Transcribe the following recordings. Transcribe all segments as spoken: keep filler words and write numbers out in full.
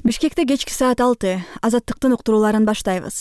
Бишкекте кечки саат алты. Азаттыктын уктурууларын баштайбыз.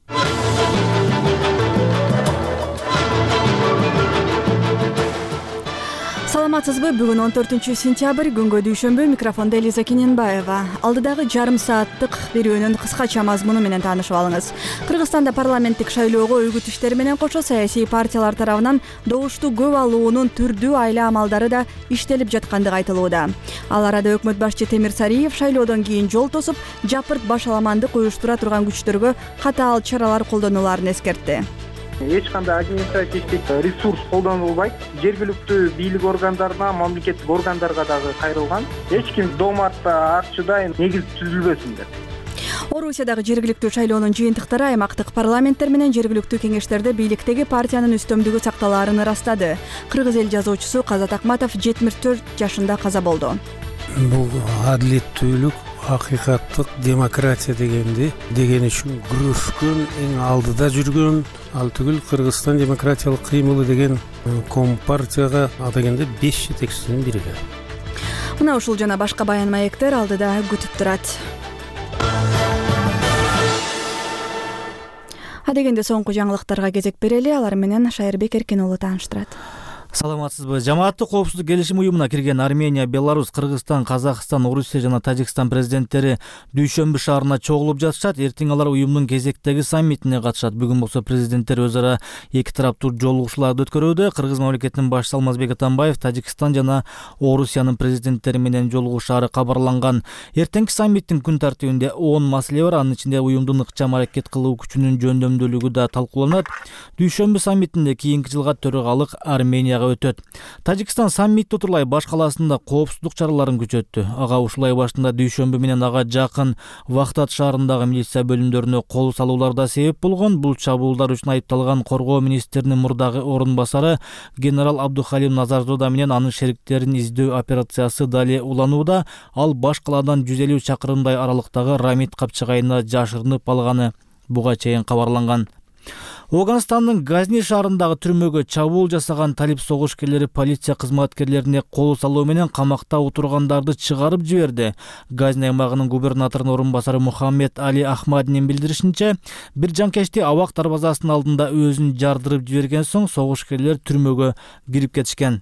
Саламатсызбы? Бүгүн он төртүнчү сентябрь, күнгө дүйшөмбү. Микрофонда Элиза Кененбаева. Алдыдагы жарым сааттык берүүнүн кыскача мазмуну менен таанышып алыңыз. Кыргызстанда парламенттик шайлоого өгүт иштери менен кошо саясий партиялар тарабынан добушту көп алуунун түрдүү айла амалдары да иштелип жаткандыгы айтылууда. Ал арада өкмөт башчы Темир Сариев шайлоодон кийин жол тосуп, жапырт башаламандык уюштура турган күчтөргө катаал чаралар колдонуларын эскертти. Эч кандай административдик ресурс колдонулбайт. Жергиликтүү бийлик органдарына, мамлекеттик органдарга дагы кайрылган. Эч ким доомартта арчыдай негиз түзүлбөсүн деп. Орусиядагы жергиликтүү шайлоонун жыйынтыктары аймактык парламенттер менен жергиликтүү кеңештерде бийликтеги партиянын үстөмдүгү сакталаарын ырастады. Кыргыз эл жазуучусу Казат Акматов жетимиш төрт жашында каза болду. Бул адилеттүүлүк, акыйкаттык демократия дегенди деген үчүн күрөшкөн, эң алдыда жүргөн, ал түгүл Кыргызстан демократиялык кыймылы деген компартияга адегенде беш жетекчисинин бири. Мына ушул жана башка баян маектер алдыда күтүп турат. Адегенде соңку жаңылыктарга кезек берели, алар менен Шайырбек Эркен уулу тааныштырат. Саламатсызбы? Жамааттык коопсуздук келишим уюмуна кирген Армения, Беларусь, Кыргызстан, Казакстан, Орусия жана Тажикстан президенттери дүйшөмбү шаарына чогулуп жатышат. Эртең алар уюмдун кезектеги саммитине катышат. Бүгүн болсо президенттер өз ара эки тараптуу жолугушууларды өткөрүүдө. Кыргыз мамлекетинин башчысы Алмазбек Атамбаев Тажикстан жана Орусиянын президенттери менен жолугушаары кабарланган. Эртеңки саммиттин күн тартибинде он маселе бар. Анын ичинде уюмдун ыкчам аракет кылуу күчүнүн жөндөмдүүлүгү да талкууланат. Дүйшөмбү саммитинде кийинки жылга төрагалык Армения өтөт. Тажикстан саммитте отурлай баш калаасында коопсуздук чараларын күчөттү. Ага ушулай башында дүйшөмбү менен ага жакын Вахтат шаарындагы милиция бөлүмдөрүнө кол салуулар да себеп болгон. Бул чабуулдар үчүн айыпталган коргоо министринин мурдагы орун басары генерал Абдухалим Назарзода менен анын шериктерин издөө операциясы дале уланууда. Ал баш калаадан жүз элүү чакырымдай аралыктагы Рамит капчыгайына жашырынып алганы буга чейин кабарланган. Афганистандын Газни шаарындагы түрмөгө чабуул жасаган талип согушкерлери полиция кызматкерлерине кол салуу менен камакта отургандарды чыгарып жиберди. Газни аймагынын губернаторунун орун басары Мухаммед Али Ахмадинин билдиришинче, бир жанкечти абак дарбазасынын алдында өзүн жардырып жиберген соң согушкерлер түрмөгө кирип кетишкен.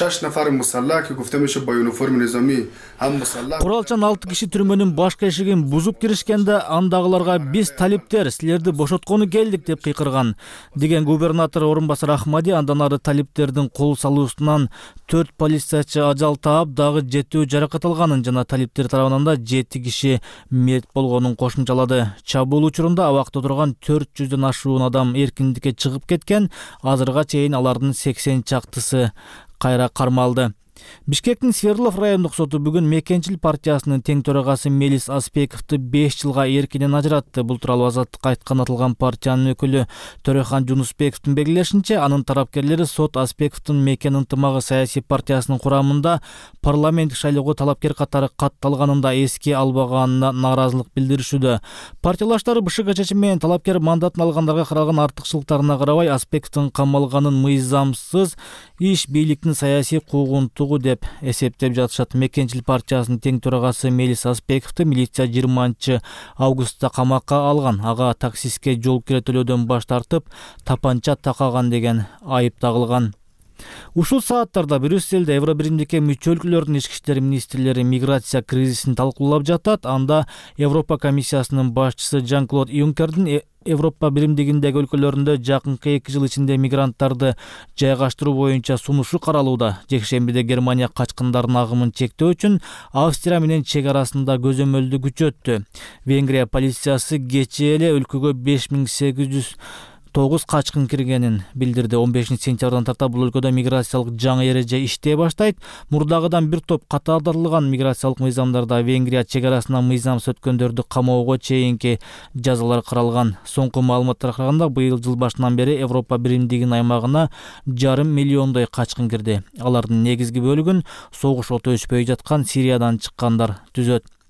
Куралчан алты киши түрмөнүн башка эшигин бузуп киришкенде, андагыларга биз талиптер, силерди бошоткону келдик деп кыйкырган, деген губернатор орун басары Ахмади. Андан ары талиптердин кол салуусунан төрт полициячы ажал таап, дагы жетөө жаракат алганын жана талиптер тарабынан да жети киши мерт болгонун кошумчалады. Чабуул учурунда абакта турган төрт жүздөн ашуун адам эркиндикке чыгып кеткен. Азырга чейин алардын сексен чактысы кайра кармалды. Бишкектин Свердлов райондук соту бүгүн Мекенчил партиясынын тең төрагасы Мелис Аспековду беш жылга эркинен ажыратты. Бул тууралуу Азаттыкка айткан атылган партиянын өкүлү Төрехан Жунусбековдун белгилешинче, анын тарапкерлери сот Аспековдун Мекен ынтымагы саясий партиясынын курамында парламенттик шайлоого талапкер катары катталганын да эске албаганына нааразылык билдиришүүдө. Партиялаштары БШК чечими менен талапкер мандатын алгандарга каралган артыкчылыктарына карабай Аспековдун камалганын мыйзамсыз иш бийликтин саясий куугунтугу деп эсептеп жатышат. Мекенчил партиясынын тең төрагасы Мелис Аспековду милиция жыйырманчы августта камакка алган. Ага таксистке жол кире төлөөдөн баш тартып, тапанча такаган деген айып тагылган. Ушул сааттарда Брюсселде Евро биримдикке мүчө өлкөлөрдүн ички иштер министрлери миграция кризисин талкуулап жатат. Анда Европа комиссиясынын башчысы Жан-Клод Юнкердин Европа биримдигиндеги өлкөлөрүндө жакынкы эки жыл ичинде мигранттарды жайгаштыруу боюнча сунушу каралууда. Жекшембиде Германия качкындардын агымын чектөө үчүн Австрия менен чек арасында көзөмөлдү күчөттү. Венгрия полициясы кечээ эле өлкөгө беш миң сегиз жүз тогуз качкын киргенин билдирди. он бешинчи сентябрдан тарта бул өлкөдө миграциялык жаңы эреже иштей баштайт. Мурдагыдан бир топ катаалдырылган миграциялык мыйзамдарда Венгрия чек арасынан мыйзамсыз өткөндөрдү камоого чейинки жазалар каралган. Соңку маалыматтарга караганда, быйыл жыл башынан бери Европа биримдигинин аймагына жарым миллиондой качкын кирди. Алардын негизги бөлүгүн согуш оту өчпөй жаткан Сириядан чыккандар түзөт.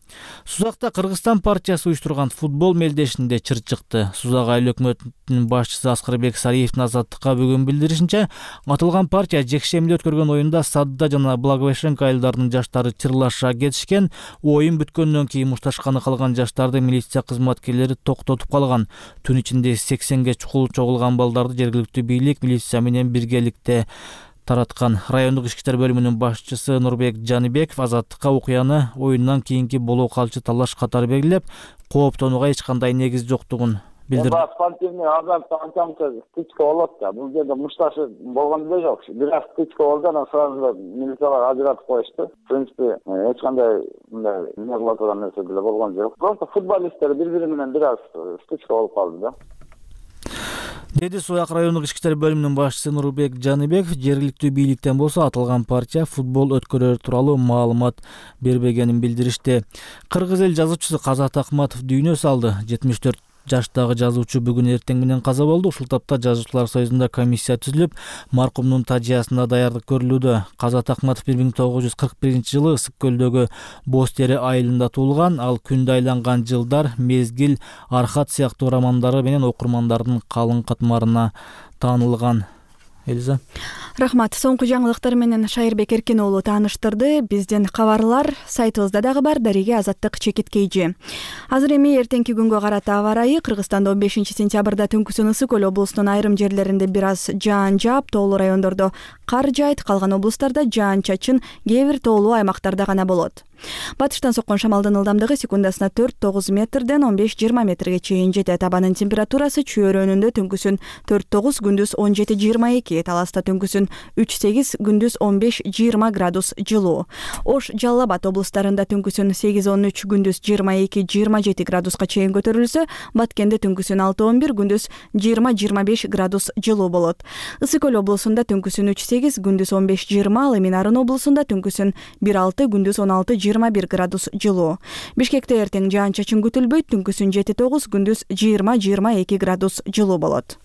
Сузакта Кыргызстан партиясы уюштурган футбол мелдешинде чыр чыкты. Сузак айыл өкмөтүнүн башчысы Аскарбек Сариевдин Азаттыкка бүгүн билдиришинче, атылган партия жекшемби өткөргөн оюнда Садда жана Благовещенко айылдарынын жаштары чырлаша кетишкен. Оюн бүткөндөн кийин мушташканы калган жаштарды милиция кызматкерлери токтотуп калган. Түн ичинде сексенге чукул чогулган балдарды жергиликтүү бийлик милиция менен биргеликте тараткан. Райондук ички иштер бөлүмүнүн башчысы Нурбек Жаныбеков Азаттыкка окуяны оюндан кийинки болоо калчы талаш катары белгилеп, кооптонууга эч кандай негиз жоктугун билдирди. Спортивный азарт анча-мынча стычка болот да. Бул жерде мушташы болгон деле жок. Бир аз стычка болду, анан сразу милициялар ажыратып коюшту. В принципе, эч кандай мындай эмне кыла турган нерсе деле болгон жок. Просто футболисттер бири-бири менен бир аз стычка болуп калды да. Деди Сузак райондук ички иштер бөлүмүнүн башчысы Нурбек Жаныбеков. Жергиликтүү бийликтен болсо атылган партия футбол өткөрөр тууралуу маалымат бербегенин билдиришти. Кыргыз эл жазуучусу Казат Акматов дүйнө салды. жетимиш төрт жаштагы жазуучу бүгүн эртең менен каза болду. Ушул тапта жазуучулар союзунда комиссия түзүлүп, маркумдун тажыясына даярдык көрүлүүдө. Казат Акматов бир миң тогуз жүз кырк биринчи жылы Ысык көлдөгү Боз тери айылында туулган. Ал Күндү айланган жылдар, Мезгил, Архат сыяктуу романдары менен окурмандардын калың катмарына таанылган. Элиза. Рахмат. Соңку жаңылыктар менен Шайырбек Эркин уулу тааныштырды. Бизден кабарлар сайтыбызда дагы бар. Дариге Азаттык чекиткейжи. Азыр эми эртеңки күнгө карата аба ырайы. Кыргызстанда он бешинчи сентябрда түнкүсүн Ысык көл облусунун айрым жерлеринде бир аз жаан жаап, тоолуу райондордо кар жаайт, калган облустарда жаан-чачын кээ бир тоолуу аймактарда гана болот. Батыштан соккон шамалдын ылдамдыгы секундасына төрт тогуз метрден он беш жыйырма метрге чейин жетет. Абанын температурасы чөйрөнүндө түнкүсүн төрт тогуз, күндүз он жети жыйырма эки, таласта түнкүсүн үч сегиз, күндүз он беш жыйырма градус жылуу. Ош, Жалал Абад облустарында түнкүсүн сегиз он үч, күндүз жыйырма эки жыйырма жети градуска чейин көтөрүлсө, Баткенде түнкүсүн алты он бир, күндүз жыйырма жыйырма беш градус жылуу болот. Ысык көл облусунда түнкүсүн үч сегиз, күндүз он беш жыйырма, ал эми Нарын облусунда түнкүсүн бир алты, күндүз он алты жыйырма бир градус жылуу. Бишкекте эртең жаан-чачын күтүлбөйт, түнкүсүн жети тогуз, күндүз жыйырма жыйырма эки градус жылуу болот.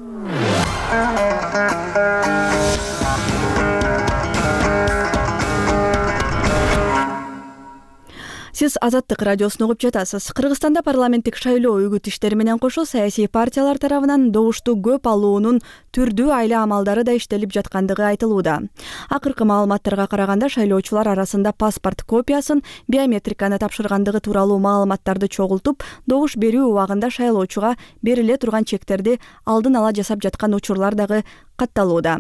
Сиз Азаттык радиосун угуп жатасыз. Кыргызстанда парламенттик шайлоо үгүт иштери менен кошо саясий партиялар тарабынан добушту көп алуунун түрдүү айла амалдары да иштелип жаткандыгы айтылууда. Акыркы маалыматтарга караганда шайлоочулар арасында паспорт копиясын, биометриканы тапшыргандыгы тууралуу маалыматтарды чогултуп, добуш берүү убагында шайлоочуга бериле турган чектерди алдын ала жасап жаткан учурлар дагы катталууда.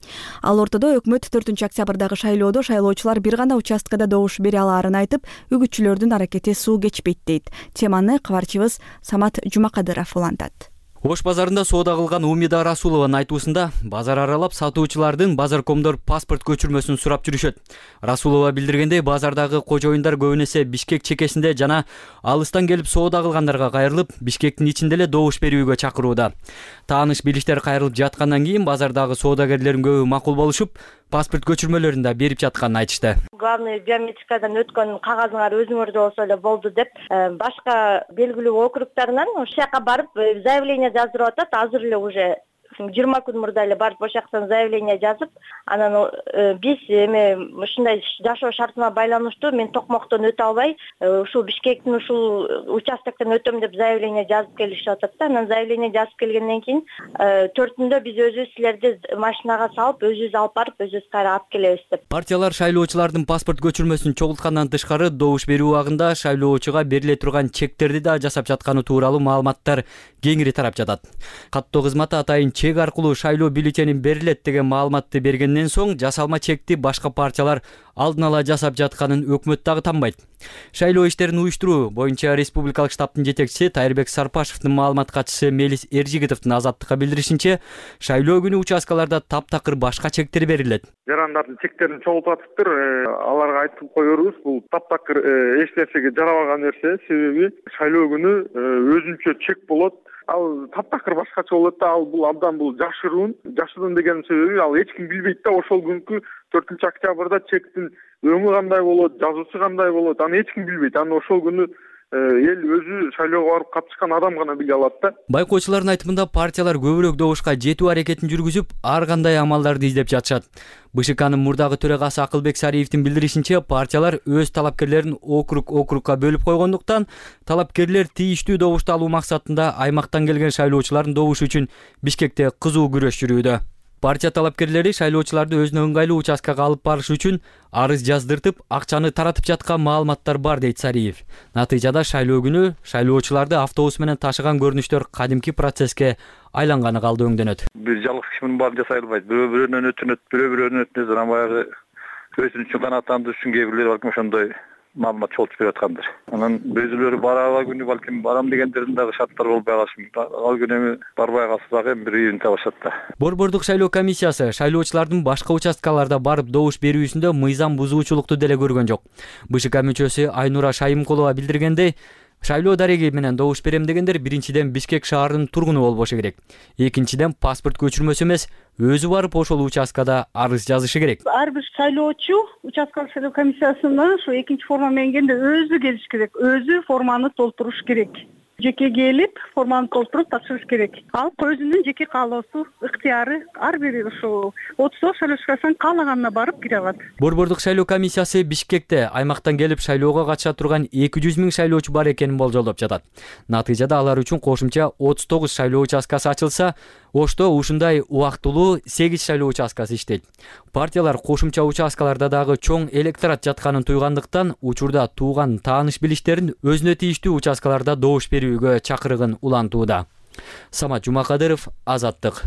Ал ортодо өкмөт төртүнчү октябрдагы шайлоодо шайлоочулар бир гана участкада добуш бере алаарын айтып, үгүтчүлөрдүн аракети суу кечпейт дейт. Теманы кабарчыбыз Самат Жумакадыров улантат. Ош базарында соода кылган Умида Расулованын айтуусунда базар аралап сатуучулардын базаркомдор паспорт көчүрмөсүн сурап жүрүшөт. Расулова билдиргендей, базардагы кожоюндар көбүн эсе Бишкек чекесинде жана алыстан келип соода кылгандарга кайрылып, Бишкектин ичинде эле добуш берүүгө чакырууда. Тааныш билиштер кайрылып жаткандан кийин базардагы соодагерлердин көбү макул болушуп, паспорт көчүрмөлөрүн да берип жатканын айтышты. Главный биометрикадан өткөн кагазыңар өзүңөрдө болсо эле болду деп, башка белгилүү округтарынан ошол жака барып заявление жаздырып атат. Азыр эле уже жыйырма күн мурда эле барып ошол жактан заявление жазып, анан биз эми ушундай жашоо шартына байланыштуу мен Токмоктон өтө албай, ушул Бишкектин ушул участоктон өтөм деп заявление жазып келишип атат да. Анан заявление жазып келгенден кийин төртүндө биз өзүбүз силерди машинага салып, өзүбүз алып барып, өзүбүз кайра алып келебиз деп. Партиялар шайлоочулардын паспорт көчүрмөсүн чогулткандан тышкары добуш берүү убагында шайлоочуга бериле турган чектерди да жасап жатканы тууралуу маалыматтар кеңири тарап жатат. Каттоо кызматы атайын чек аркылуу шайлоо бюллетенин берилет деген маалыматты бергенден соң жасалма чекти башка партиялар алдын ала жасап жатканын өкмөт дагы танбайт. Шайлоо иштерин уюштуруу боюнча республикалык штабтын жетекчиси Тайырбек Сарпашевдин маалымат катчысы Мелис Эржигитовдун Азаттыкка билдиришинче, шайлоо күнү участкаларда таптакыр башка чектер берилет. Жарандардын чектерин чогултуп атыптыр. Аларга айтып коербуз, бул таптакыр эч нерсеге жарабаган нерсе. Себеби шайлоо күнү өзүнчө чек болот. Ал таптакыр башкача болот да, ал бул абдан бул жашыруун. Жашыруун деген себеби ал эч ким билбейт да, ошол күнкү төртүнчү октябрда чектин өңү кандай болот, жазуусу кандай болот, аны эч ким билбейт. Аны ошол күнү эл өзү шайлоого барып катышкан адам гана биле алат да. Байкоочулардын айтымында партиялар көбүрөөк добушка жетүү аракетин жүргүзүп, ар кандай амалдарды издеп жатышат. БШКнын мурдагы төрагасы Акылбек Сариевдин билдиришинче, партиялар өз талапкерлерин округ округга бөлүп койгондуктан, талапкерлер тийиштүү добушту алуу максатында аймактан келген шайлоочулардын добушу үчүн Бишкекте кызуу күрөш жүрүүдө. Партия талапкерлери шайлоочуларды өзүнө ыңгайлуу участкага алып барыш үчүн арыз жаздыртып, акчаны таратып жаткан маалыматтар бар, дейт Сариев. Натыйжада шайлоо күнү шайлоочуларды автобус менен ташыган көрүнүштөр кадимки процесске айланганы калды өңдөнөт. Бир жалгыз кишинин баарын жасай албайт. Бирөө бирөөнөн өтүнөт, бирөө бирөөнөн өтүнөт. Анан баягы өзүнүн үчүн канааттандырыш үчүн кээ бирлер балким ошондой маалымат чогултуп берип аткандыр. Анан өзүлөрү бараа күнү балким барам дегендердин дагы шарттары болбой калышы мүмкүн. Ал күнү эми барбай калса дагы эми бир үйүн табышат да. Борбордук шайлоо комиссиясы шайлоочулардын башка участкаларда барып добуш берүүсүндө мыйзам бузуучулукту деле көргөн жок. БШК мүчөсү Айнура Шайымкулова билдиргендей, шайлоо дареги менен добуш берем дегендер биринчиден Бишкек шаарынын тургуну болбошу керек. Экинчиден паспорт көчүрмөсү эмес, өзү барып ошол участкада арыз жазышы керек. Ар бир шайлоочу участкалык шайлоо комиссиясына ошо экинчи форма менен келгенде өзү келиш керек, өзү форманы толтуруш керек. Жеке келип, форманы толтуруп тапшырыш керек. Ал өзүнүн жеке каалоосу, ыктыяры, ар бир ошо отуз тогуз шайлоочусунан каалаганына барып кире алат. Борбордук шайлоо комиссиясы Бишкекте аймактан келип шайлоого катыша турган эки жүз миң шайлоочу бар экенин болжолдоп жатат. Натыйжада алар үчүн кошумча отуз тогуз шайлоо участкасы ачылса, Ошто ушундай убактылуу сегиз шайлоо участкасы иштейт. Партиялар кошумча участкаларда дагы чоң электорат жатканын туйгандыктан учурда тууган тааныш билиштерин өзүнө тийиштүү участкаларда добуш берүүгө чакырыгын улантууда. Самат Жумакадыров, Азаттык.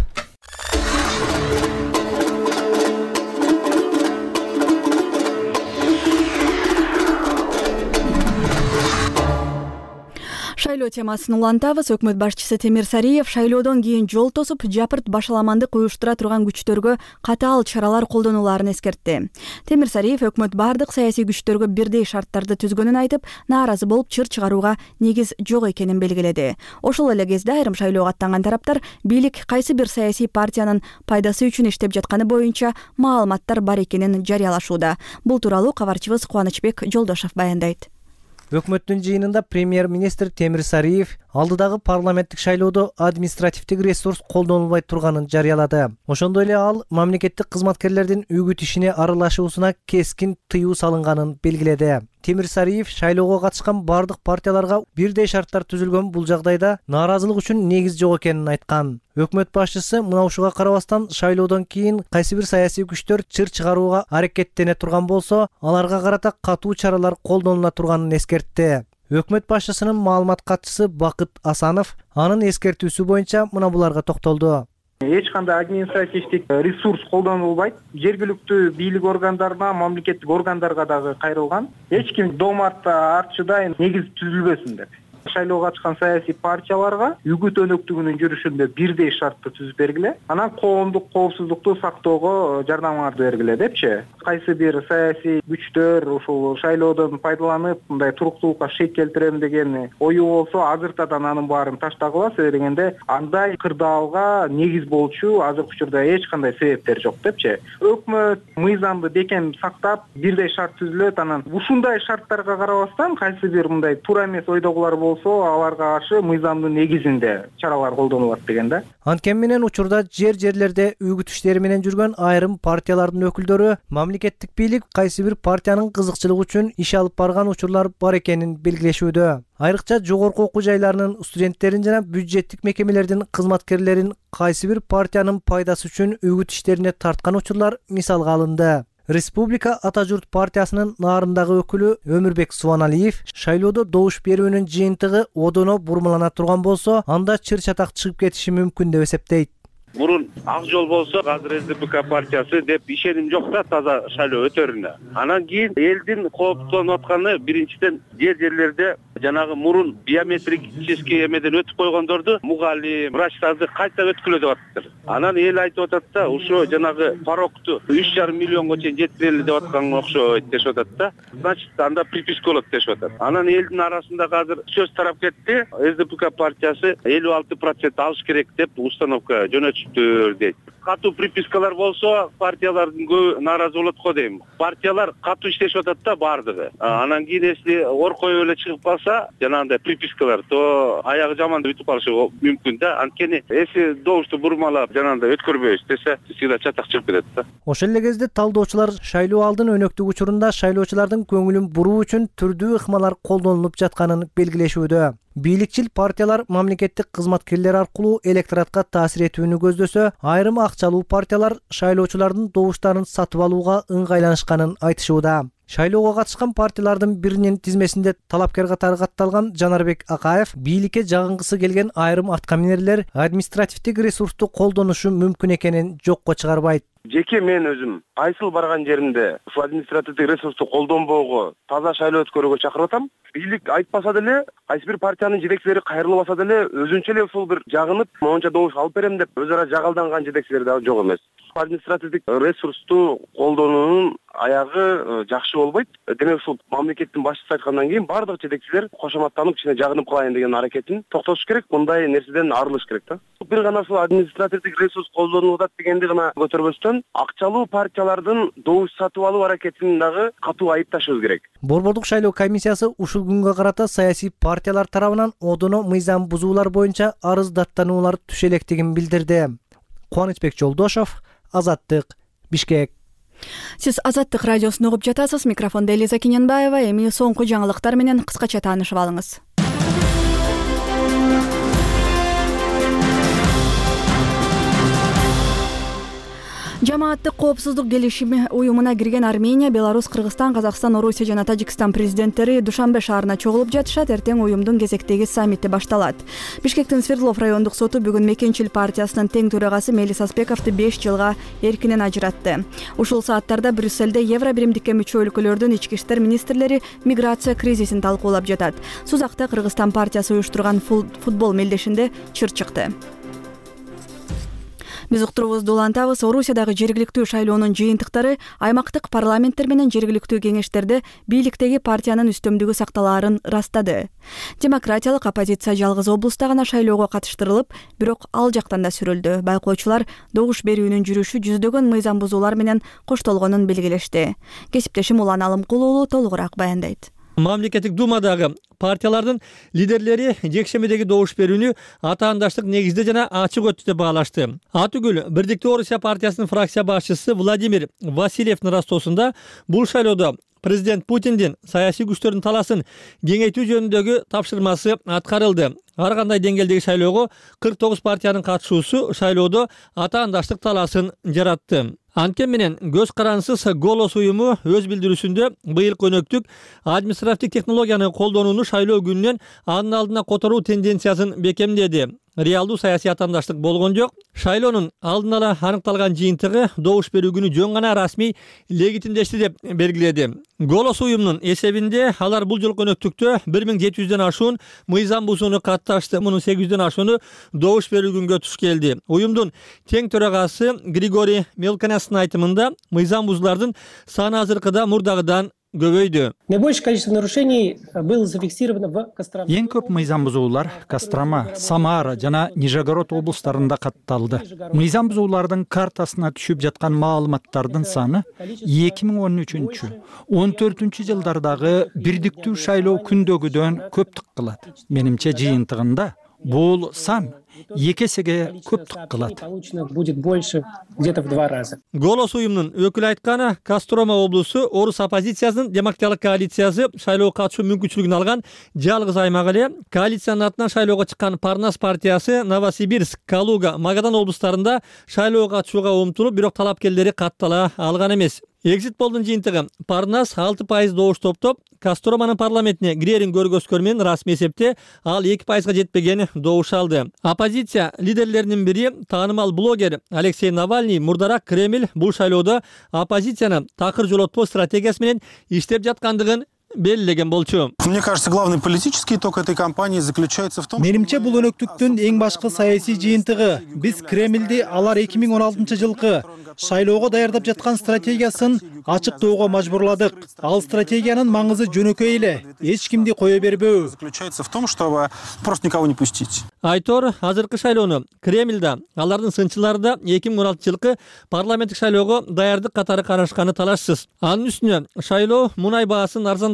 Шайлоо темасын улантабыз. Өкмөт башчысы Темир Сариев шайлоодон кийин жол тосуп, жапырт башаламандык уюштура турган күчтөргө катаал чаралар колдонуларын эскертти. Темир Сариев өкмөт бардык саясий күчтөргө бирдей шарттарды түзгөнүн айтып, нааразы болуп чыр чыгарууга негиз жок экенин белгиледи. Ошол эле кезде айрым шайлоого аттанган тараптар бийлик кайсы бир саясий партиянын пайдасы үчүн иштеп жатканы боюнча маалыматтар бар экенин жарыялашууда. Бул тууралуу кабарчыбыз Кубанычбек Жолдошов баяндайт. Өкмөттүн жыйынында премьер-министр Темир Сариев алдыдагы парламенттик шайлоодо административдик ресурс колдонулбай турганын жарыялады. Ошондой эле ал мамлекеттик кызматкерлердин үгүт ишине аралашуусуна кескин тыюу салынганын белгиледи. Темир Сариев шайлоого катышкан бардык партияларга бирдей шарттар түзүлгөн бул жагдайда нааразылык үчүн негиз жок экенин айткан. Өкмөт башчысы мына ушуга карабастан шайлоодон кийин кайсы бир саясий күчтөр чыр чыгарууга аракеттене турган болсо, аларга карата катуу чаралар колдонула турганын эскертти. Өкмөт башчысынын маалымат катчысы Бакыт Асанов анын эскертүүсү боюнча мына буларга токтолду. Эч кандай административдик ресурс колдонулбайт. Жергиликтүү бийлик органдарына, мамлекеттик органдарга дагы кайрылган. Эч ким доомартта арчыдай негиз түзүлбөсүн деп. Шайлоого катышкан саясий партияларга үгүт өнөктүгүнүн жүрүшүндө бирдей шартты түзүп бергиле. Анан коомдук коопсуздукту сактоого жардамыңарды бергиле депчи. Кайсы бир саясий күчтөр ушул шайлоодон пайдаланып, мындай туруктуулукка шек келтирем деген ою болсо, азыртадан анын баарын таштагыла. Себеби дегенде андай кырдаалга негиз болчу азыркы учурда эч кандай себептер жок депчи. Өкмөт мыйзамды бекем сактап, бирдей шарт түзүлөт. Анан ушундай шарттарга карабастан кайсы бир мындай туура эмес ойдогулар болсо, аларга каршы мыйзамдын негизинде чаралар колдонулат деген да. Анткени менен учурда жер-жерлерде үгүт иштери менен жүргөн айрым партиялардын өкүлдөрү мамлекеттик бийлик кайсы бир партиянын кызыкчылыгы үчүн иш алып барган учурлар бар экенин белгилешүүдө. Айрыкча жогорку окуу жайларынын студенттерин жана бюджеттик мекемелердин кызматкерлерин кайсы бир партиянын пайдасы үчүн үгүт иштерине тарткан учурлар мисалга алынды. Республика Ата журт партиясынын нарындагы өкүлү Өмүрбек Субаналиев шайлоодо добуш берүүнүн жыйынтыгы одоно бурмалана турган болсо, анда чыр чатак чыгып кетиши мүмкүн деп эсептейт. Мурун ак жол болсо, азыр эс дэ пэ ка партиясы деп ишеним жок да таза шайлоо өтөрүнө. Анан кийин элдин кооптонуп атканы биринчиден жер-жерлерде жанагы мурун биометрический эмеден өтүп койгондорду, мугалим, врачтарды кайта өткүлө деп атыптыр. Анан эл айтып атат да, ушо жанагы парокту үч жарым миллионго чейин жеткирели деп атканга окшойт дешип атат да. Значит, анда приписка болот дешип атат. Анан элдин арасында азыр сөз тарап кетти. эс дэ пэ ка партиясы элүү алты процент алыш керек деп установка жөнөтүптүр дейт. Катуу припискалар болсо, партиялардын көбү нааразы болот го дейм. Партиялар катуу иштешип атат да бардыгы. Анан кийин эсли ор коюп эле чыгып калса, болбосо жанагындай припискалар то аягы жаман өтүп калышы мүмкүн да. Анткени эси добушту бурмалап жанагындай өткөрбөйбүз десе всегда чатак чыгып кетет да. Ошол эле кезде талдоочулар шайлоо алдын өнөктүк учурунда шайлоочулардын көңүлүн буруу үчүн түрдүү ыкмалар колдонулуп жатканын белгилешүүдө. Бийликчил партиялар мамлекеттик кызматкерлер аркылуу электоратка таасир этүүнү көздөсө, айрым акчалуу партиялар шайлоочулардын добуштарын сатып алууга ыңгайланышканын айтышууда. Шайлоого катышкан партиялардын биринин тизмесинде талапкер катары катталган Жанарбек Акаев бийликке жагынгысы келген айрым аткаминерлер административдик ресурсту колдонушу мүмкүн экенин жокко чыгарбайт. Жеке мен өзүм айсыл барган жеримде ушул административдик ресурсту колдонбоого, таза шайлоо өткөрүүгө чакырып атам. Бийлик айтпаса деле, кайсы бир партиянын жетекчилери кайрылбаса деле, өзүнчө эле ушул бир жагынып, монча добуш алып берем деп өз ара жагалданган жетекчилер да жок эмес. Административдик ресурсту колдонуунун аягы жакшы болбойт. Демек ушул мамлекеттин башчысы айткандан кийин бардык жетекчилер кошоматтанып кичине жагынып кылайын деген аракетин токтотуш керек. Мындай нерседен арылыш керек да. Бир гана ушул административдик ресурс колдонулуп атат дегенди гана көтөрбөстөн, акчалуу партиялардын добуш сатып алуу аракетин дагы катуу айыпташыбыз керек. Борбордук шайлоо комиссиясы ушул күнгө карата саясий партиялар тарабынан одоно мыйзам бузуулар боюнча арыз даттануулар түшө электигин билдирди. Кубанычбек Жолдошов, Азаттык, Бишкек. Сиз Азаттык радиосун угуп жатасыз. Микрофондо Элиза Киненбаева. Эми соңку жаңылыктар менен кыскача таанышып алыңыз. Жамааттык коопсуздук келишими уюмуна кирген Армения, Беларусь, Кыргызстан, Казакстан, Орусия жана Тажикстан президенттери Душанбе шаарына чогулуп жатышат. Эртең уюмдун кезектеги саммити башталат. Бишкектин Свердлов райондук соту бүгүн Мекенчил партиясынын тең төрагасы Мелис Аспековду беш жылга эркинен ажыратты. Ушул сааттарда Брюссельде Евро биримдикке мүчө өлкөлөрдүн ички иштер министрлери миграция кризисин талкуулап жатат. Сузакта Кыргызстан партиясы уюштурган футбол мелдешинде чыр чыкты. Биз уктурубузду улантабыз. Орусиядагы жергиликтүү шайлоонун жыйынтыктары аймактык парламенттер менен жергиликтүү кеңештерде бийликтеги партиянын үстөмдүгү сакталаарын ырастады. Демократиялык оппозиция жалгыз облуста гана шайлоого катыштырылып, бирок ал жактан да сүрүлдү. Байкоочулар добуш берүүнүн жүрүшү жүздөгөн мыйзам бузуулар менен коштолгонун белгилешти. Кесиптешим Улан Алымкул уулу толугураак баяндайт. Мамлекеттик думадагы партиялардын лидерлери жекшемедеги добуш берүүнү атаандаштык негизде жана ачык өттү деп баалашты. Атүгүл Бирдиктүү Орусия партиясынын фракция башчысы Владимир Васильевдин растоосунда бул шайлоодо президент Путиндин саясий күчтөрдүн таласын кеңейтүү жөнүндөгү тапшырмасы аткарылды. Ар кандай деңгээлдеги шайлоого кырк тогуз партиянын катышуусу шайлоодо атаандаштык таласын жаратты. Анткени менен көз карансыз Голос уюму өз билдирүүсүндө быйылкы өнөктүк административдик технологияны колдонууну шайлоо күнүнөн анын алдына которуу тенденциясын бекемдеди. Реалдуу саясий атаандаштык болгон жок. Шайлоонун алдын ала аныкталган жыйынтыгы добуш берүү күнү жөн гана расмий легитимдешти деп белгиледи. Голос уюмунун эсебинде алар бул жолку өнөктүктө бир миң жети жүздөн ашуун мыйзам бузууну катташты. Мунун сегиз жүздөн ашууну добуш берүү күнгө туш келди. Уюмдун тең төрагасы Григорий Мелконастын айтымында мыйзам бузуулардын саны азыркыда мурдагыдан көбөйдү. Наибольшее количество нарушений было зафиксировано в Костроме. Эң көп мыйзам бузуулар Кострома, Самара жана Нижегород облустарында катталды. Мыйзам бузуулардын картасына түшүп жаткан маалыматтардын саны эки миң он үчүнчү он төртүнчү жылдардагы бирдиктүү шайлоо күндөгүдөн көптүк кылат. Менимче жыйынтыгында бул сан эки эсеге көптүк кылат. Будет больше, где-то в два раза. Голос уюмунун өкүлү айтканы, Кострома облусу Орус оппозициясынын демократиялык коалициясы шайлоого катышуу мүмкүнчүлүгүн алган жалгыз аймак эле. Коалициянын атынан шайлоого чыккан Парнас партиясы Новосибирск, Калуга, Магадан облустарында шайлоого катышууга умтулуп, бирок талапкерлери каттала алган эмес. Экзит полдун жыйынтыгы Парнас алты пайыз добуш топтоп, Костроманын парламентине кирерин көргөзгөн менен расмий эсепте ал эки пайызга жетпеген добуш алды. Оппозиция лидерлеринин бири таанымал блогер Алексей Навальный мурдарак Кремль бул шайлоодо оппозицияны такыр жолотпоо стратегиясы менен иштеп жаткандыгын белгилеген болчу. Мне кажется, главный политический итог этой кампании заключается в том, Менимче бул өнөктүктүн эң башкы саясий жыйынтыгы биз Кремльди алар эки миң он алтынчы жылкы шайлоого даярдап жаткан стратегиясын ачыктоого мажбурладык. Ал стратегиянын маңызы жөнөкөй эле, эч кимди кое бербөө. Заключается в том, чтобы просто никого не пустить. Айтор азыркы шайлоону Кремльда алардын сынчылары да эки миң он алтынчы жылкы парламенттик шайлоого даярдык катары карашканы талашсыз. Анын үстүнө шайлоо мунай баасын арзандатып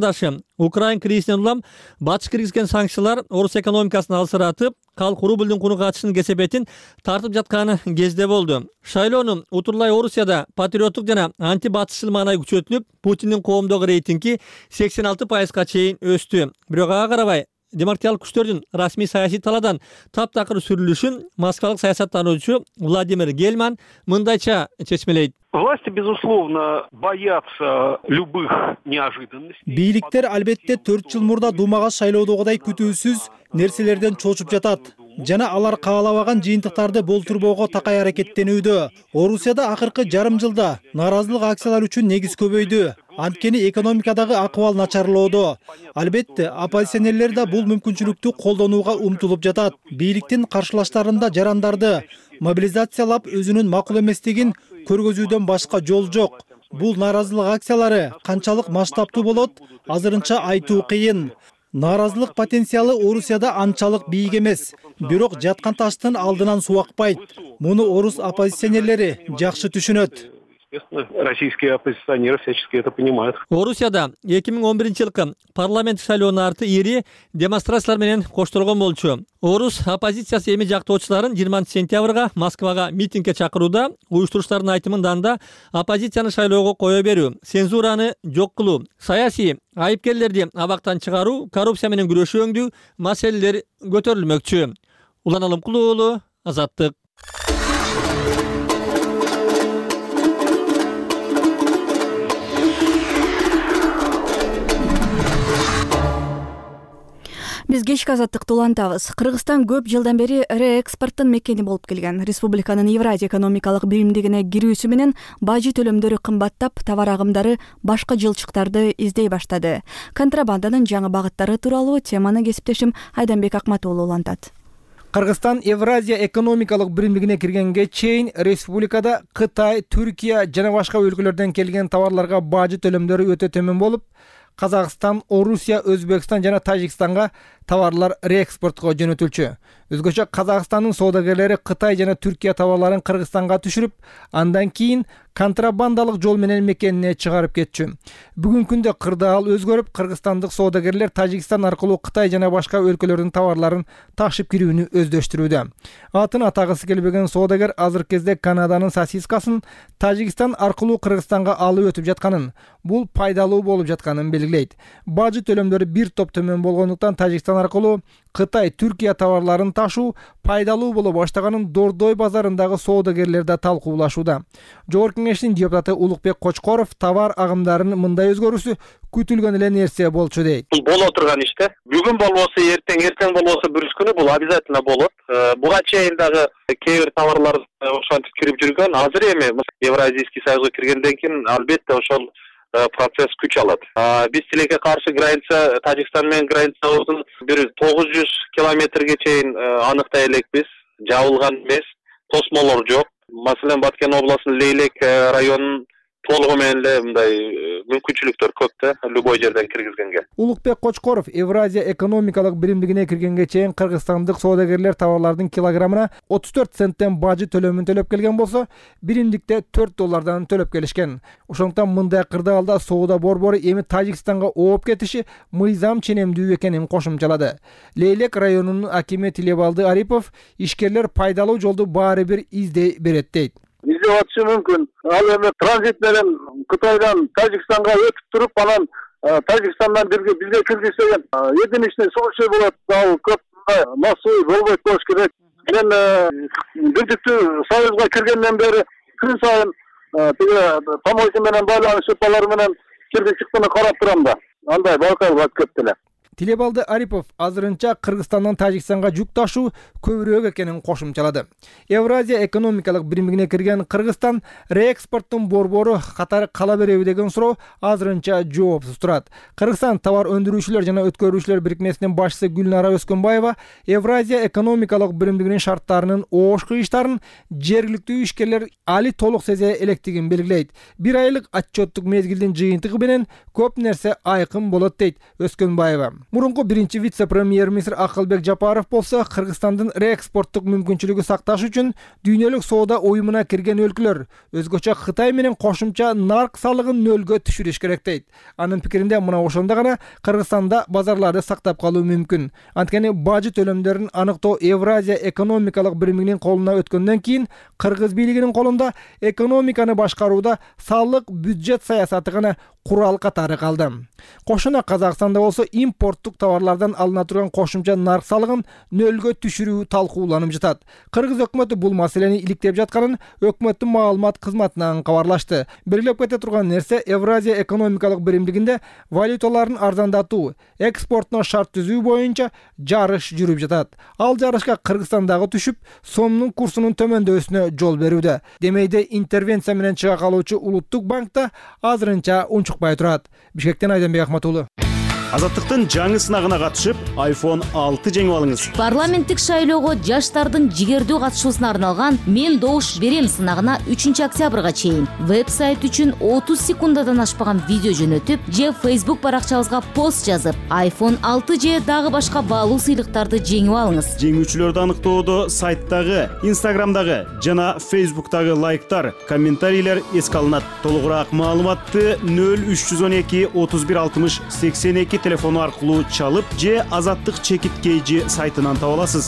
атаандашы Украин кризисинен улам батыш киргизген санкциялар Орус экономикасын алсыратып, калк рубльдин куну катышын кесепетин тартып жатканы кезде болду. Шайлоонун утурлай Орусияда патриоттук жана антибатышчыл маанай күчөтүлүп, Путиндин коомдогу рейтинги сексен алты пайызга чейин өстү. Бирок ага карабай, демократиялык күчтөрдүн расмий саясий талаадан таптакыр сүрүлүшүн москвалык саясаттануучу Владимир Гельман мындайча чечмелейт. Власти, безусловно, боятся любых неожиданностей. Бийликтер албетте төрт жыл мурда Думага шайлоодогудай күтүүсүз нерселерден чочуп жатат. Жана алар каалабаган жыйынтыктарды болтурбоого такай аракеттенүүдө. Орусияда акыркы жарым жылда нааразылык акциялар үчүн негиз көбөйдү. Анткени экономикадагы акыбал начарлоодо. Албетте, оппозиционерлер да бул мүмкүнчүлүктү колдонууга умтулуп жатат. Бийликтин каршылаштарында жарандарды мобилизациялап өзүнүн макул эместигин көргөзүүдөн башка жол жок. Бул нааразылык акциялары канчалык масштабтуу болот, азырынча айтуу кыйын. Нааразылык потенциалы Орусияда анчалык бийик эмес, бирок жаткан таштын алдынан суу акпайт. Муну орус оппозиционерлери жакшы түшүнөт. Российские оппозиционеры всячески это понимают. Орусияда эки миң он биринчи жылкы парламент шайлоонун арты ири демонстрациялар менен коштолгон болчу. Орус оппозициясы эми жактоочуларын жыйырманчы сентябрга Москвага митингге чакырууда, уюштуручтардын айтымында да оппозицияны шайлоого кое берүү, цензураны жок кылуу, саясий айыпкерлерди абактан чыгаруу, коррупция менен күрөшүү өңдүү маселелер көтөрүлмөкчү. Улан Алымкулуу уулу, Азаттык. Биз кечки азаттыкты улантабыз. Кыргызстан көп жылдан бери реэкспорттун мекени болуп келген. Республиканын Евразия экономикалык биримдигине кирүүсү менен бажы төлөмдөрү кымбаттап, товар агымдары башка жылчыктарды издей баштады. Контрабанданын жаңы багыттары тууралуу теманы кесиптешим Айданбек Акмат уулу улантат. Кыргызстан Евразия экономикалык биримдигине киргенге чейин республикада Кытай, Түркия жана башка өлкөлөрдөн келген товарларга бажы төлөмдөрү өтө төмөн болуп, Казакстан, Орусия, Өзбекстан жана Тажикстанга товарлар реэкспортко жөнөтүлчү. Өзгөчө Казакстандын соодагерлери Кытай жана Түркия товарларын Кыргызстанга түшүрүп, андан кийин контрабандалык жол менен мекенине чыгарып кетчү. Бүгүнкү күндө кырдаал өзгөрүп, кыргызстандык соодагерлер Тажикстан аркылуу Кытай жана башка өлкөлөрдүн товарларын ташып кирүүнү өздөштүрүүдө. Атын атагысы келбеген соодагер азыркы кезде Канаданын сосискасын Тажикстан аркылуу Кыргызстанга алып өтүп жатканын, бул пайдалуу болуп жатканын белгилейт. Бажы төлөмдөрү бир топ төмөн болгондуктан Тажикстан аркылуу Кытай, Түркия товарларын ташуу пайдалуу боло баштаганын Дордой базарындагы соодагерлер да талкуулашууда. Жогорку Кеңештин депутаты Улукбек Кочкоров товар агымдарынын мындай өзгөрүүсү күтүлгөн эле нерсе болчу дейт. Боло турган иште. Бүгүн болбосо эртең, эртең болбосо бүрүс күнү бул обязательно болот. Буга чейин дагы кээ бир товарлар ошентип кирип жүргөн. Азыр эми Евразийский союзга киргенден кийин албетте ошол процесс күч алат. Биз тилекке каршы граница Тажикстан менен границабыздын бир тогуз жүз километрге чейин аныктай элекпиз. Жабылган эмес, тосмолор жок. Маселен Баткен областынын Лейлек районунун толугу менен эле мындай мүмкүнчүлүктөр көп да, любой жерден киргизгенге. Улукбек Кочкоров Евразия экономикалык биримдигине киргенге чейин кыргызстандык соодагерлер товарлардын килограммына отуз төрт центтен бажы төлөмүн төлөп келген болсо, биримдикте төрт доллардан төлөп келишкен. Ошондуктан мындай кырдаалда соода борбору эми Тажикстанга ооп кетиши мыйзам ченемдүү экенин кошумчалады. Лейлек районунун акими Тилебалды Арипов ишкерлер пайдалуу жолду баары бир издей берет дейт. Издеп атышы мүмкүн. Ал эми транзит менен Кытайдан Тажикстанга өтүп туруп, анан Тажикстандан бирге бизге киргизсе единичный случай болот. Ал көп массовый болбойт болуш керек. Мен Бирдиктүү Союзга киргенден бери күн сайын тиги таможня менен байланышып, алар менен кирди чыктыны карап турам да. Андай байкалып көп деле. Тилебалды Арипов азырынча Кыргызстандан Тажикстанга жүк ташуу көбүрөөк экенин кошумчалады. Евразия экономикалык биримдигине кирген Кыргызстан реэкспорттун борбору катары кала береби деген суроо азырынча жоопсуз турат. Кыргызстан товар өндүрүүчүлөр жана өткөрүүчүлөр бирикмесинин башчысы Гүлнара Өскөнбаева Евразия экономикалык биримдигинин шарттарынын оош кыйыштарын жергиликтүү ишкерлер али толук сезе электигин белгилейт. Бир айлык отчеттук мезгилдин жыйынтыгы менен көп нерсе айкын болот дейт Өскөнбаева. Мурунку биринчи вице-премьер-министр Акылбек Жапаров болсо Кыргызстандын реэкспорттук мүмкүнчүлүгү сакташ үчүн дүйнөлүк соода уюмуна кирген өлкөлөр, өзгөчө Кытай менен кошумча нарк салыгын нөлгө түшүрүш керек дейт. Анын пикиринде мына ошондо гана Кыргызстанда базарларды сактап калуу мүмкүн. Анткени бажы төлөмдөрүн аныктоо Евразия экономикалык бириминин колуна өткөндөн кийин Кыргыз бийлигинин колунда экономиканы башкарууда салык бюджет саясаты гана курал катары калды. Кошуна Казакстанда болсо импорттук товарлардан алына турган кошумча нарк салыгын нөлгө түшүрүү талкууланып жатат. Кыргыз өкмөтү бул маселени иликтеп жатканын өкмөттүн маалымат кызматынан кабарлашты. Белгилеп кете турган нерсе Евразия экономикалык биримдигинде валюталарын арзандатуу, экспортуна шарт түзүү боюнча жарыш жүрүп жатат. Ал жарышка Кыргызстандагы түшүп, сомдун курсунун төмөндөсүнө жол берүүдө. Демейде интервенция менен чыга калуучу Улуттук банкта азырынча унчукпай турат. Бишкектен Айданбек Ахматулы. Азаттыктын жаңы сынагына катышып, айфон алты жеңип алыңыз. Парламенттик шайлоого жаштардын жигердүү катышуусуна арналган «Мен добуш берем» сынагына үчүнчү октябрга чейин веб-сайт үчүн отуз секундадан ашпаган видео жөнөтүп, же Facebook баракчабызга пост жазып, айфон алты же дагы башка баалуу сыйлыктарды жеңип алыңыз. Жеңүүчүлөрдү аныктоодо сайттагы, Instagramдагы жана Facebook'тагы лайктар, комментарийлер эске алынат. Толугураак маалыматты нөл үч жүз он эки отуз бир алтымыш сексен эки телефону аркылуу чалып же Азаттык чекит кейжи сайтынан таба аласыз.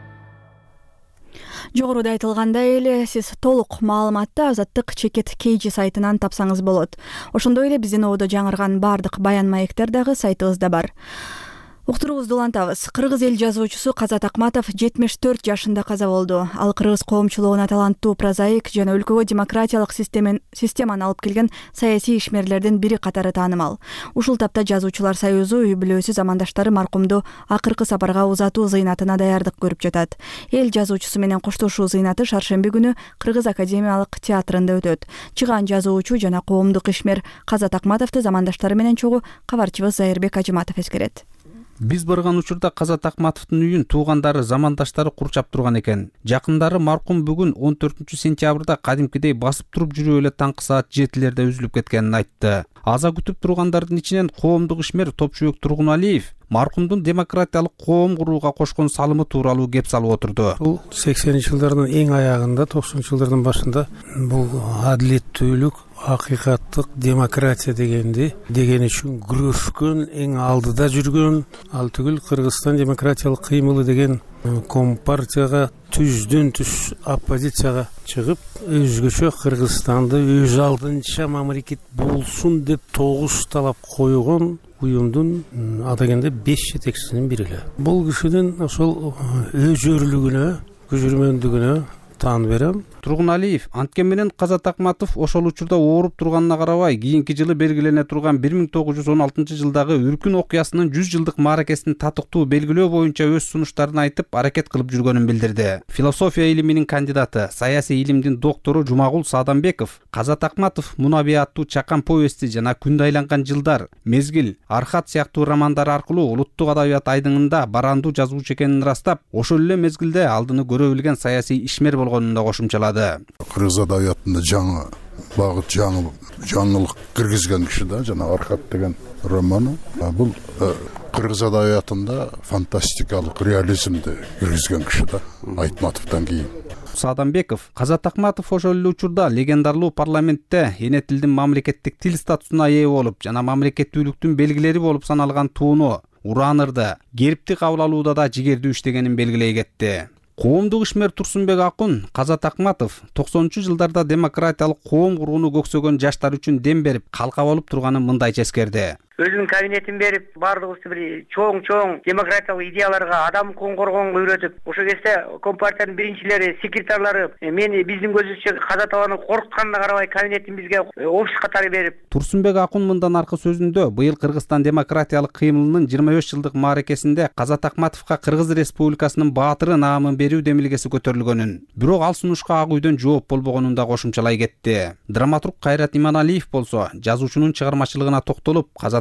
Жогоруда айтылгандай эле сиз толук маалыматты Азаттык чекит кейжи сайтынан тапсаңыз болот. Ошондой эле биздин ободо жаңырган бардык баян маектер дагы сайтыбызда бар. Уктуруубузду улантабыз. Кыргыз эл жазуучусу Казат Акматов жетимиш төрт жашында каза болду. Ал кыргыз коомчулугуна таланттуу прозаик жана өлкөгө демократиялык системаны алып келген саясий ишмерлердин бири катары таанымал. Ушул тапта Жазуучулар союзу үй бүлөсү замандаштары маркумду акыркы сапарга узатуу зыйнатына даярдык көрүп жатат. Эл жазуучусу менен коштошуу зыйнаты шаршемби күнү Кыргыз академиялык театрында өтөт. Чыган жазуучу жана коомдук ишмер Казат Акматовду замандаштары менен чогуу кабарчыбыз Зайырбек Ажыматов эскерет. Биз барган учурда Казат Акматовдун үйүн туугандары, замандаштары курчап турган экен. Жакындары маркум бүгүн он төртүнчү сентябрда кадимкидей басып туруп жүрүп эле таңкы саат жетилерде үзүлүп кеткенин айтты. Аза күтүп тургандардын ичинен коомдук ишмер Топчубек Тургуналиев маркумдун демократиялык коом курууга кошкон салымы тууралуу кеп салып отурду. Бул сексенинчи жылдардын эң аягында, токсонунчу жылдардын башында бул адилеттүүлүк, акыйкаттык демократия дегенди деген үчүн күрөшкөн, эң алдыда жүргөн, ал түгүл Кыргызстан демократиялык кыймылы деген компартияга түздөн түз оппозицияга чыгып, өзгөчө Кыргызстанды өз алдынча мамлекет болсун деп тогуз талап койгон уюмдун адегенде беш жетекчисинин бири эле. Бул кишинин ошол өзөрлүгүнө, күжүрмөндүгүнө таан берем. Тургуналиев анткен менен Казат Акматов ошол учурда ооруп турганына карабай, кийинки жылы белгилене турган бир миң тогуз жүз он алтынчы жылдагы Үркүн окуясынын жүз жылдык мааракесин татыктуу белгилөө боюнча өз сунуштарын айтып, аракет кылып жүргөнүн билдирди. Философия илиминин кандидаты, саясий илимдин доктору Жумагул Саадамбеков Казат Акматов Мунаби аттуу чакан повести жана Күндө айланган жылдар, Мезгил, Архат сыяктуу романдар аркылуу улуттук адабият айдыңында барандуу жазуучу экенин ырастап, ошол эле мезгилде алдыны көрө билген саясий ишмер болгонун да кошумчалады. Кыргыз адабиятында жаңы багыт, жаңы жаңылык киргизген киши да, жана Архат деген романы. Бул кыргыз адабиятында фантастикалык реализмди киргизген киши да, Айтматовдон кийин. Саадамбеков Казат Акматов ошол эле учурда легендарлуу парламентте эне тилдин мамлекеттик тил статусуна ээ болуп жана мамлекеттүүлүктүн белгилери болуп саналган тууну, ураанырды, гербти кабыл алууда да жигердүү иштегенин белгилей кетти. Коомдук ишмер Турсунбек Акун Казат Акматов токсонунчу жылдарда демократиялык коом курууну көксөгөн жаштар үчүн дем берип, калка болуп турганын мындайча эскерди. Өзүнүн кабинетин берип, бардыгыбызды бир чоң-чоң демократиялык идеяларга, адам укугун коргогонго үйрөтүп, ошол кезде компартиянын биринчилери, секретарлары мен биздин көзүбүзчө Казат абаны коркутканына карабай кабинетин бизге офис катары берип. Турсунбек Акун мындан аркы сөзүндө быйыл Кыргызстан демократиялык кыймылынын жыйырма беш жылдык мааракесинде Казат Акматовго Кыргыз Республикасынын баатыры наамын берүү демилгеси көтөрүлгөнүн, бирок ал сунушка ак үйдөн жооп болбогонун да кошумчалай кетти. Драматург Кайрат Иманалиев болсо жазуучунун чыгармачылыгына токтолуп, Казат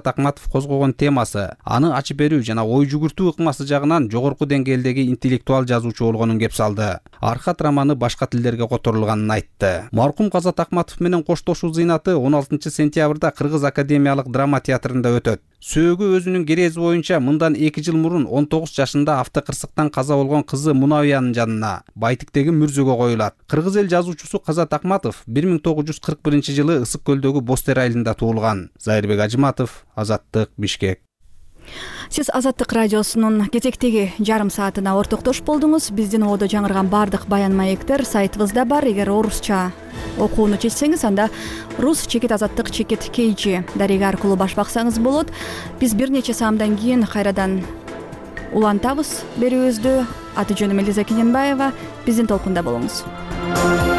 Казат Акматов козгогон темасы аны ачып берүү жана ой жүгүртүү ыкмасы жагынан жогорку деңгээлдеги интеллектуал жазуучу болгонун кеп салды. Аркат романы башка тилдерге которулганын айтты. Маркум Казат Акматов менен коштошуу зыйнаты он алтынчы сентябрда Кыргыз академиялык драма театрында өтөт. Сөөгү өзүнүн керези боюнча мындан эки жыл мурун он тогуз жашында автокырсыктан каза болгон кызы Мунавиянын жанына Байтиктеги мүрзөгө коюлат. Кыргыз эл жазуучусу Казат Акматов бир миң тогуз жүз кырк биринчи жылы Ысык көлдөгү Бостер айылында туулган. Зайырбек Ажыматов, Азаттык, Бишкек. Сиз Азаттык радиосунун кезектеги жарым саатына ортоктош болдуңуз. Биздин ободо жаңырган бардык баян маектер сайтыбызда бар. Эгер орусча окууну чечсеңиз, анда рус чекит азаттык чекит kg дареги аркылуу баш баксаңыз болот. Биз бир нече саамдан кийин кайрадан улантабыз берүүбүздү. Аты жөнүм Элиза Кененбаева. Биздин толкунда болуңуз.